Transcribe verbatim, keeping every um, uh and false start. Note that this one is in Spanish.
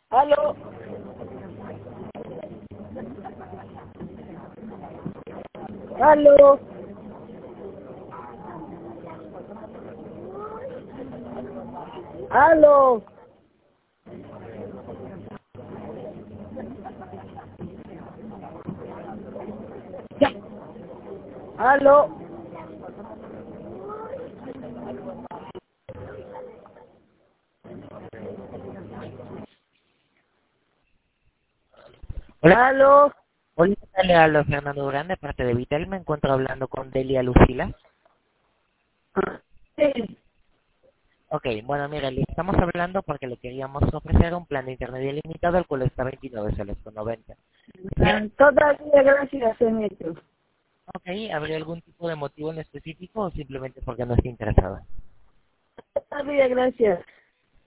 Aló. Aló. Aló. Ya. Aló. Hola, Aló. hola, ¿qué tal? Le hablo Fernando Durán de parte de Vitel. Me encuentro hablando con Delia Lucila. Sí. Ok, bueno, mira, le estamos hablando porque le queríamos ofrecer un plan de internet ilimitado, el cual está veintinueve soles con noventa. Ah, Todavía gracias, señorito. Ok, ¿habría algún tipo de motivo en específico o simplemente porque no está interesada? Todavía gracias.